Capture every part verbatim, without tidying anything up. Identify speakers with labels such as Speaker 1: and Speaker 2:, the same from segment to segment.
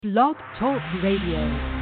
Speaker 1: Blog Talk Radio.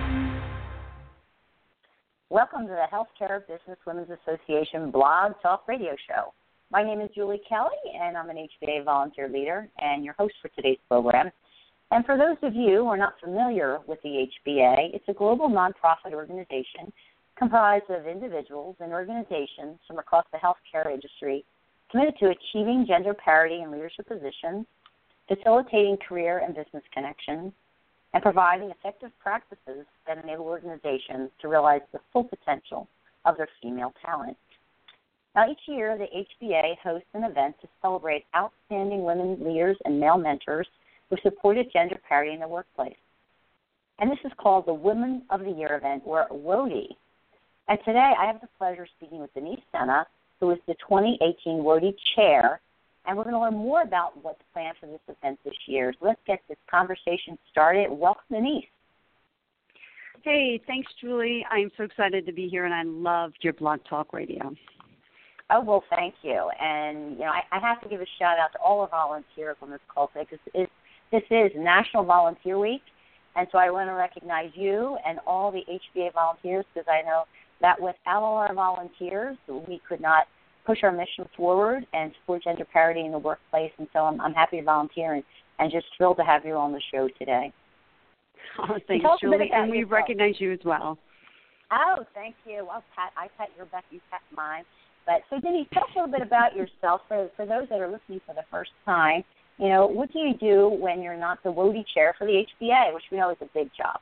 Speaker 2: Welcome to the Healthcare Business Women's Association Blog Talk Radio Show. My name is Julie Kelly, and I'm an H B A volunteer leader and your host for today's program. And for those of you who are not familiar with the H B A, it's a global nonprofit organization comprised of individuals and organizations from across the healthcare industry committed to achieving gender parity in leadership positions, facilitating career and business connections, and providing effective practices that enable organizations to realize the full potential of their female talent. Now, each year, the H B A hosts an event to celebrate outstanding women leaders and male mentors who supported gender parity in the workplace. And this is called the Women of the Year event, or WODY. And today, I have the pleasure of speaking with Denise Sena, who is the twenty eighteen WODY Chair, and we're going to learn more about what's planned for this event this year. So let's get this conversation started. Welcome, Denise.
Speaker 3: Hey, thanks, Julie. I'm so excited to be here, and I loved your Blog Talk Radio.
Speaker 2: Oh, well, thank you. And, you know, I, I have to give a shout-out to all the volunteers on this call today because it, this is National Volunteer Week, and so I want to recognize you and all the H B A volunteers because I know that without all our volunteers, we could not push our mission forward and support gender parity in the workplace. And so I'm, I'm happy to volunteer and, and just thrilled to have you on the show today.
Speaker 3: Oh, thanks, Julie. And we yourself. recognize you as well.
Speaker 2: Oh, thank you. Well, Pat, I pat your back, you pat mine. But so, Denise, tell us a little bit about yourself for, for those that are listening for the first time. You know, what do you do when you're not the WODY chair for the H B A, which we know is a big job?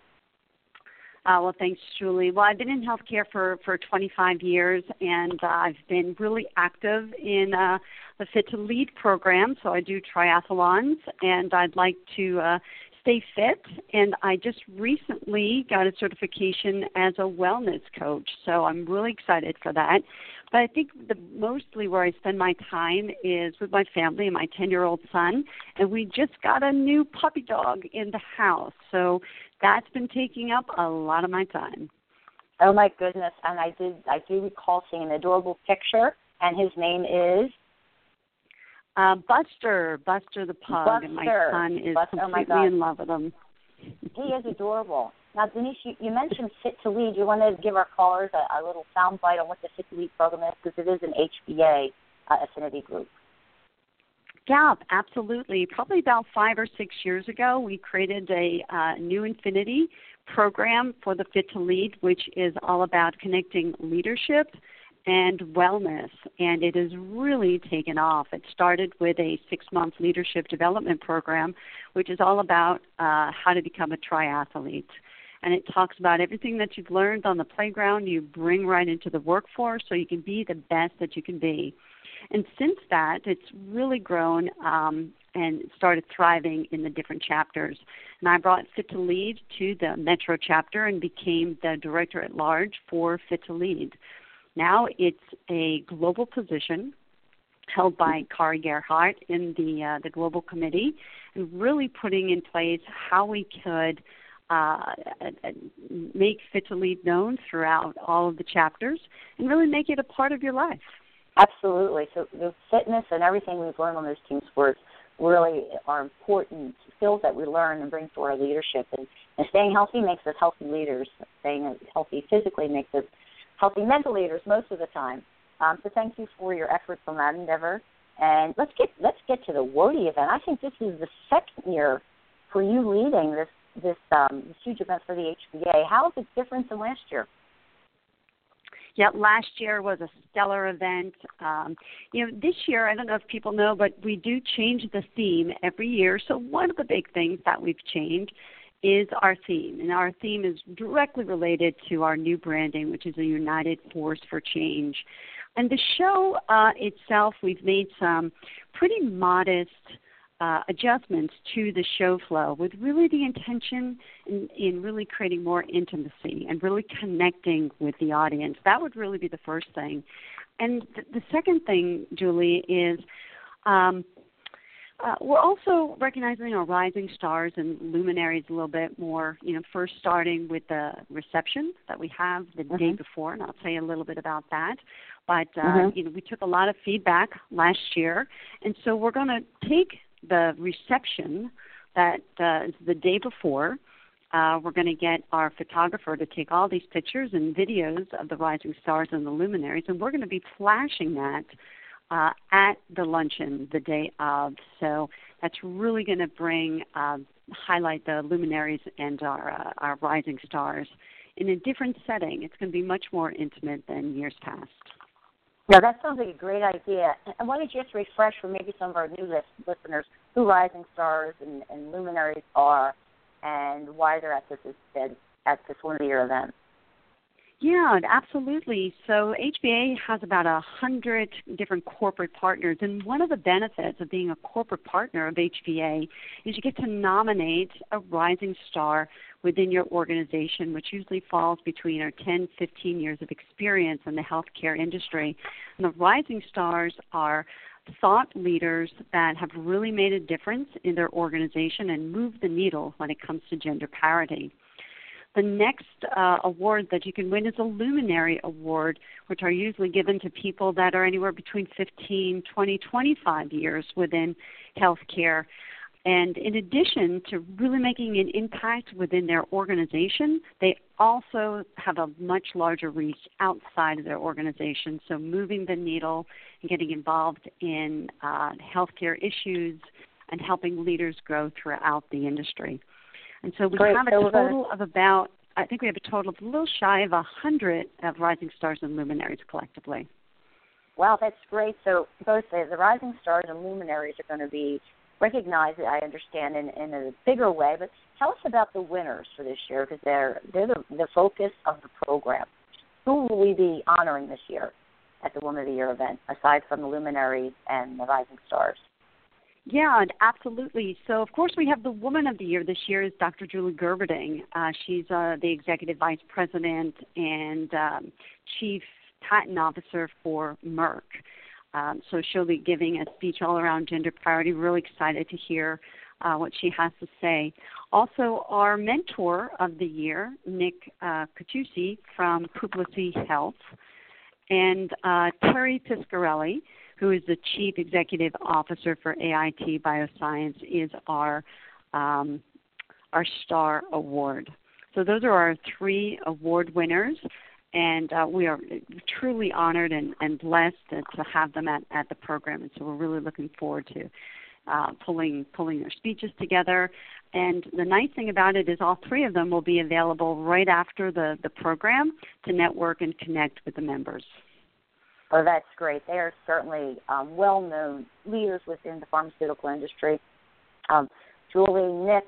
Speaker 3: Uh, well, thanks, Julie. Well, I've been in healthcare for, for twenty-five years, and uh, I've been really active in uh, the Fit to Lead program. So I do triathlons, and I'd like to uh, stay fit. And I just recently got a certification as a wellness coach, so I'm really excited for that. But I think the, mostly where I spend my time is with my family and my ten-year-old son, and we just got a new puppy dog in the house. So that's been taking up a lot of my time.
Speaker 2: Oh, my goodness. And I did I do recall seeing an adorable picture, and his name is?
Speaker 3: Uh, Buster, Buster the pug,
Speaker 2: Buster.
Speaker 3: And my son is
Speaker 2: Buster.
Speaker 3: completely
Speaker 2: oh
Speaker 3: in love with him.
Speaker 2: He is adorable. Now, Denise, you, you mentioned Fit to Lead. You want to give our callers a, a little soundbite on what the Fit to Lead program is, because it is an H B A uh, affinity group.
Speaker 3: Yeah, absolutely. Probably about five or six years ago, we created a uh, new Infinity program for the Fit to Lead, which is all about connecting leadership and wellness, and it has really taken off. It started with a six-month leadership development program, which is all about uh, how to become a triathlete. And it talks about everything that you've learned on the playground, you bring right into the workforce so you can be the best that you can be. And since that, it's really grown um, and started thriving in the different chapters. And I brought Fit to Lead to the Metro chapter and became the director at large for Fit to Lead. Now it's a global position held by Kari Gerhardt in the uh, the global committee, and really putting in place how we could uh, make Fit to Lead known throughout all of the chapters and really make it a part of your life.
Speaker 2: Absolutely. So the fitness and everything we've learned on those team sports really are important skills that we learn and bring to our leadership. And, and staying healthy makes us healthy leaders. Staying healthy physically makes us healthy mental leaders most of the time. Um, so thank you for your efforts on that endeavor. And let's get let's get to the WODY event. I think this is the second year for you leading this this, um, this huge event for the H B A. How is it different than last year?
Speaker 3: Yeah, last year was a stellar event. Um, you know, this year, I don't know if people know, but we do change the theme every year. So one of the big things that we've changed is our theme. And our theme is directly related to our new branding, which is a united force for change. And the show uh, itself, we've made some pretty modest uh, adjustments to the show flow with really the intention in, in really creating more intimacy and really connecting with the audience. That would really be the first thing. And th- the second thing, Julie, is um, Uh, we're also recognizing our rising stars and luminaries a little bit more, you know, first starting with the reception that we have the mm-hmm. day before, and I'll tell you a little bit about that. But, uh, mm-hmm. you know, we took a lot of feedback last year, and so we're going to take the reception that uh, is the day before. Uh, we're going to get our photographer to take all these pictures and videos of the rising stars and the luminaries, and we're going to be flashing that uh, at the luncheon the day of. So that's really going to bring, uh, highlight the luminaries and our, uh, our rising stars in a different setting. It's going to be much more intimate than years past.
Speaker 2: Now, that sounds like a great idea. And why don't you just refresh for maybe some of our new list, listeners who rising stars and, and luminaries are and why they're at this at this one of the year event?
Speaker 3: Yeah, absolutely. So H B A has about a hundred different corporate partners, and one of the benefits of being a corporate partner of H B A is you get to nominate a rising star within your organization, which usually falls between our ten, fifteen years of experience in the healthcare industry. And the rising stars are thought leaders that have really made a difference in their organization and moved the needle when it comes to gender parity. The next uh, award that you can win is a Luminary Award, which are usually given to people that are anywhere between fifteen, twenty, twenty-five years within healthcare. And in addition to really making an impact within their organization, they also have a much larger reach outside of their organization. So moving the needle and getting involved in uh, healthcare issues and helping leaders grow throughout the industry. And so we
Speaker 2: Great.
Speaker 3: have a
Speaker 2: so
Speaker 3: total of about, I think we have a total of a little shy of one hundred of Rising Stars and Luminaries collectively.
Speaker 2: Wow, that's great. So both the, the rising stars and luminaries are going to be recognized, I understand, in, in a bigger way. But tell us about the winners for this year, because they're, they're the, the focus of the program. Who will we be honoring this year at the Woman of the Year event, aside from the luminaries and the rising stars?
Speaker 3: Yeah, absolutely. So, of course, we have the Woman of the Year this year is Doctor Julie Gerberding. Uh, she's uh, the Executive Vice President and um, Chief Patent Officer for Merck. Um, so she'll be giving a speech all around gender parity. Really excited to hear uh, what she has to say. Also, our mentor of the year, Nick uh, Catucci from Publici Health, and uh, Terry Piscarelli, who is the Chief Executive Officer for A I T Bioscience, is our um, our Star Award. So those are our three award winners, and uh, we are truly honored and, and blessed to have them at, at the program. And so we're really looking forward to uh, pulling pulling their speeches together. And the nice thing about it is all three of them will be available right after the, the program to network and connect with the members.
Speaker 2: Oh, that's great. They are certainly um, well-known leaders within the pharmaceutical industry. Um, Julie, Nick,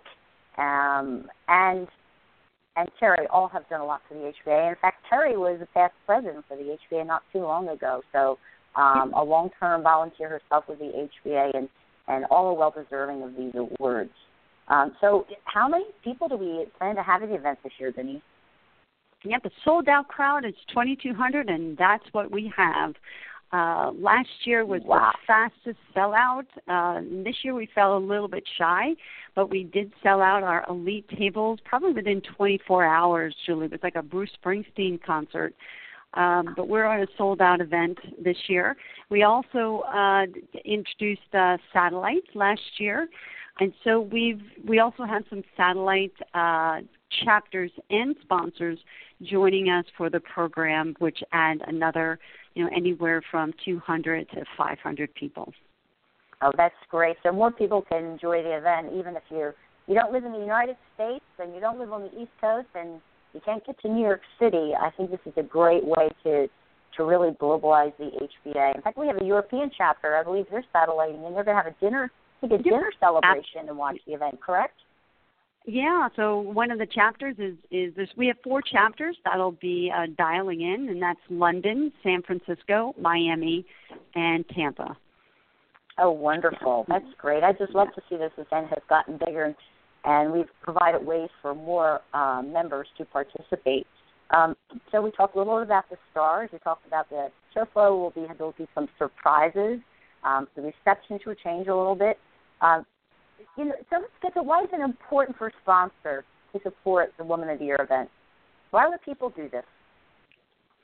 Speaker 2: um, and and Terry all have done a lot for the H B A. In fact, Terry was a past president for the H B A not too long ago, so um, a long-term volunteer herself with the H B A, and, and all are well-deserving of these awards. Um, so how many people do we plan to have at the event this year, Denise?
Speaker 3: Yep, the sold-out crowd is twenty-two hundred, and that's what we have. Uh, last year was
Speaker 2: wow.
Speaker 3: the fastest sellout. Uh, this year we fell a little bit shy, but we did sell out our elite tables probably within twenty-four hours, Julie. It was like a Bruce Springsteen concert. Um, but we're on a sold-out event this year. We also uh, introduced uh, satellites last year, and so we've we also had some satellite uh, chapters and sponsors joining us for the program, which add another, you know, anywhere from two hundred to five hundred people.
Speaker 2: Oh, that's great. So more people can enjoy the event, even if you you don't live in the United States and you don't live on the East Coast and you can't get to New York City. I think this is a great way to to really globalize the H B A. In fact, we have a European chapter. I believe they're satelliting, and they're going to have a dinner, I think a dinner celebration and watch the event, correct?
Speaker 3: Yeah, so one of the chapters is, is this. We have four chapters that'll be uh, dialing in, and that's London, San Francisco, Miami, and Tampa.
Speaker 2: Oh, wonderful. That's great. I just love to see this event has gotten bigger, and, and we've provided ways for more um, members to participate. Um, so we talked a little bit about the stars. We talked about the show flow. Will be, there will be some surprises. Um, the reception will change a little bit. Um, You know, so let's get to why is it important for a sponsor to support the Woman of the Year event? Why would people do this?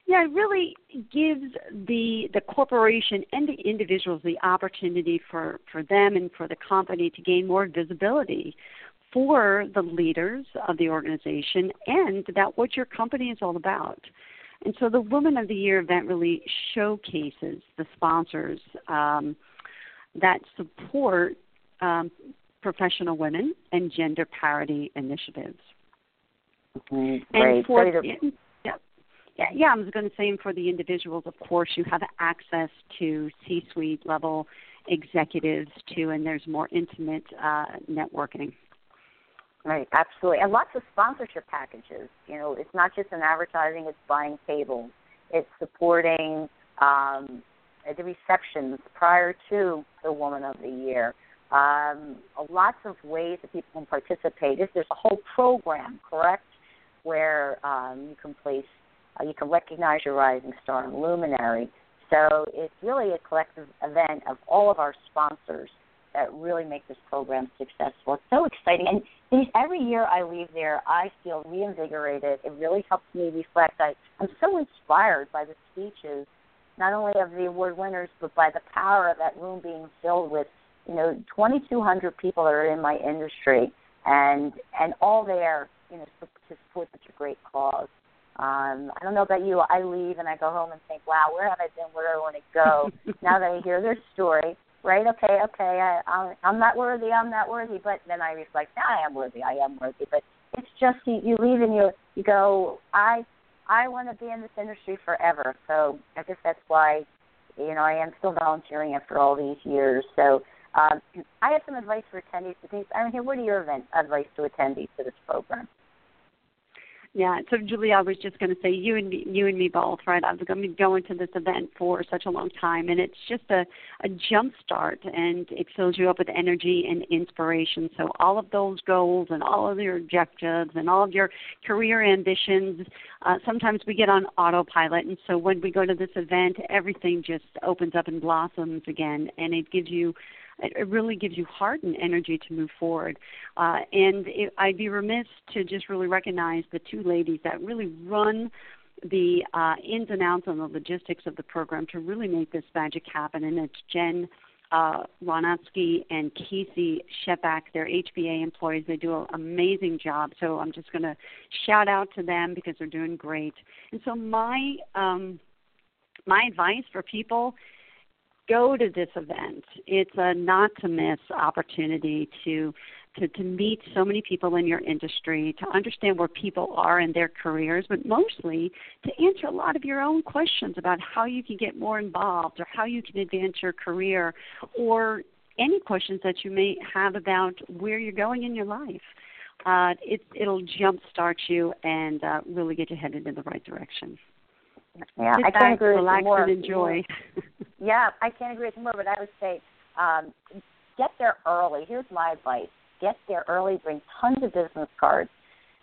Speaker 3: Yeah, it really gives the the corporation and the individuals the opportunity for, for them and for the company to gain more visibility for the leaders of the organization and about what your company is all about. And so the Woman of the Year event really showcases the sponsors um, that support um, professional women and gender parity initiatives.
Speaker 2: Mm-hmm.
Speaker 3: And
Speaker 2: Great.
Speaker 3: for,
Speaker 2: So
Speaker 3: yeah, yeah, yeah, I was going to say for the individuals, of course, you have access to C-suite level executives too, and there's more intimate uh, networking.
Speaker 2: Right, absolutely. And lots of sponsorship packages. You know, it's not just in advertising, it's buying tables. It's supporting um, the receptions prior to the Woman of the Year. Um, lots of ways that people can participate. There's a whole program, correct, where um, you can place, uh, you can recognize your rising star and luminary. So it's really a collective event of all of our sponsors that really make this program successful. It's so exciting. And these, every year I leave there, I feel reinvigorated. It really helps me reflect. I, I'm so inspired by the speeches, not only of the award winners, but by the power of that room being filled with, you know, twenty-two hundred people that are in my industry, and and all there, you know, to support such a great cause. Um, I don't know about you. I leave and I go home and think, wow, where have I been? Where do I want to go? Now that I hear their story, right? Okay, okay, I, I'm, I'm not worthy. I'm not worthy. But then I reflect, no, I am worthy. I am worthy. But it's just you, you leave and you you go, I I want to be in this industry forever. So I guess that's why, you know, I am still volunteering after all these years. So. Um, I have some advice for attendees to things. I mean, what are your event advice to attendees to this program?
Speaker 3: Yeah, so Julie, I was just going to say you and me, you and me both, right? I've been going to this event for such a long time, and it's just a, a jump start, and it fills you up with energy and inspiration. So all of those goals and all of your objectives and all of your career ambitions, uh, sometimes we get on autopilot, and so when we go to this event, everything just opens up and blossoms again, and it gives you It really gives you heart and energy to move forward. Uh, and it, I'd be remiss to just really recognize the two ladies that really run the uh, ins and outs and the logistics of the program to really make this magic happen. And it's Jen uh, Ronatsky and Casey Shepak. They're H B A employees. They do an amazing job. So I'm just going to shout out to them because they're doing great. And so my um, my advice for people, go to this event. It's a not-to-miss opportunity to, to to meet so many people in your industry, to understand where people are in their careers, but mostly to answer a lot of your own questions about how you can get more involved or how you can advance your career, or any questions that you may have about where you're going in your life. Uh, it, it'll jumpstart you and uh, really get you headed in the right direction.
Speaker 2: Yeah,
Speaker 3: Sit
Speaker 2: I
Speaker 3: back,
Speaker 2: can't agree with
Speaker 3: relax
Speaker 2: you more.
Speaker 3: and enjoy.
Speaker 2: Yeah, I can't agree with you more, but I would say um, get there early. Here's my advice. Get there early, bring tons of business cards.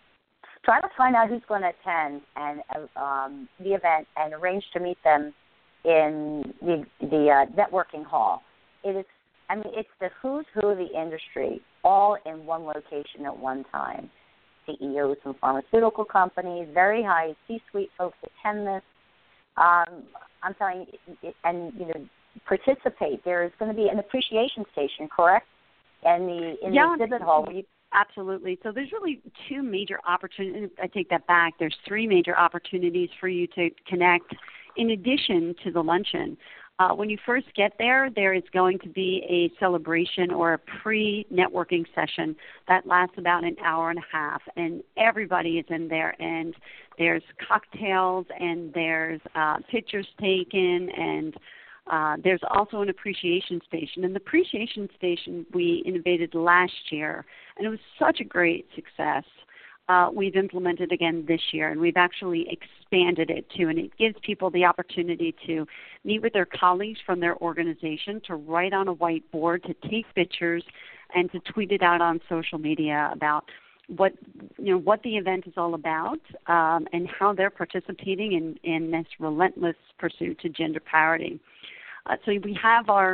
Speaker 2: Try to find out who's going to attend and um, the event and arrange to meet them in the, the uh, networking hall. It is, I mean, it's the who's who of the industry all in one location at one time. C E Os from pharmaceutical companies, very high C-suite folks attend this. Um, I'm telling you, and you know, participate. There is going to be an appreciation station, correct? And the in
Speaker 3: yeah,
Speaker 2: the exhibit hall. Where you...
Speaker 3: Absolutely. So there's really two major opportunities. I take that back. There's three major opportunities for you to connect, in addition to the luncheon. Uh, when you first get there, there is going to be a celebration or a pre-networking session that lasts about an hour and a half, and everybody is in there, and there's cocktails, and there's uh, pictures taken, and uh, there's also an appreciation station. And the appreciation station we innovated last year, and it was such a great success. Uh, we've implemented again this year, and we've actually expanded it too, and it gives people the opportunity to meet with their colleagues from their organization, to write on a whiteboard, to take pictures, and to tweet it out on social media about what you know what the event is all about, um, and how they're participating in, in this relentless pursuit to gender parity. Uh, so we have our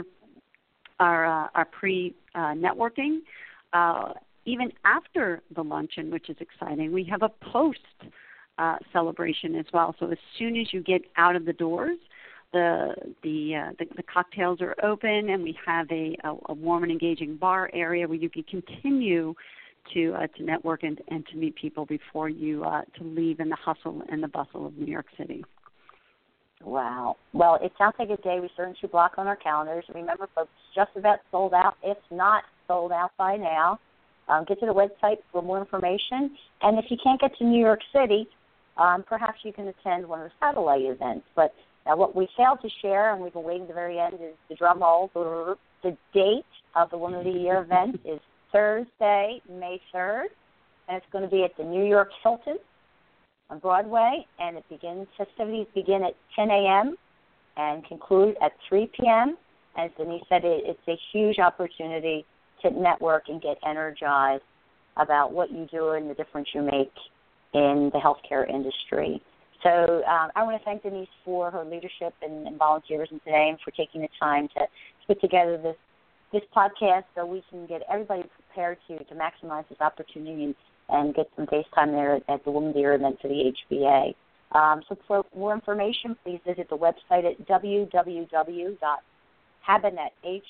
Speaker 3: our uh, our pre uh, networking. Uh, Even after the luncheon, which is exciting, we have a post uh, celebration as well. So as soon as you get out of the doors, the the uh, the, the cocktails are open, and we have a, a, a warm and engaging bar area where you can continue to uh, to network and, and to meet people before you uh, to leave in the hustle and the bustle of New York City.
Speaker 2: Wow. Well, it sounds like a day we certainly should block on our calendars. Remember, folks, just about sold out, if not sold out by now. Um, get to the website for more information. And if you can't get to New York City, um, perhaps you can attend one of the satellite events. But now what we failed to share, and we've been waiting to the very end, is the drum roll. The date of the Woman of the Year event is Thursday, May third, and it's going to be at the New York Hilton on Broadway, and it begins, festivities begin at ten a.m. and conclude at three p.m. As Denise said, it, it's a huge opportunity to network and get energized about what you do and the difference you make in the healthcare industry. So um, I want to thank Denise for her leadership and, and volunteerism today, and for taking the time to put together this this podcast so we can get everybody prepared to, to maximize this opportunity and, and get some face time there at, at the Women of the Year event for the H B A. Um, so for more information, please visit the website at w w w dot habanet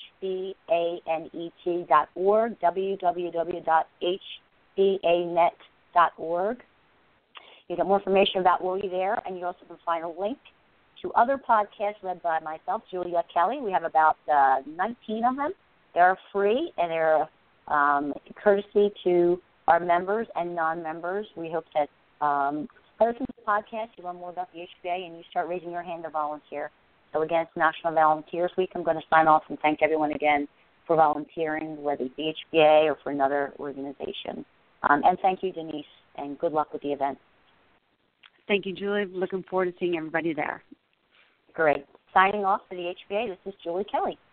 Speaker 2: dot org, w w w dot h b a net dot org. You get more information about Willie there, and you also can find a link to other podcasts led by myself, Julia Kelly. We have about uh, nineteen of them. They're free, and they're um, courtesy to our members and non-members. We hope that um, by listening to the podcast, you learn more about the H B A, and you start raising your hand to volunteer. So, again, it's National Volunteers Week. I'm going to sign off and thank everyone again for volunteering, whether it's the H B A or for another organization. Um, and thank you, Denise, and good luck with the event.
Speaker 3: Thank you, Julie. Looking forward to seeing everybody there.
Speaker 2: Great. Signing off for the H B A, this is Julie Kelly.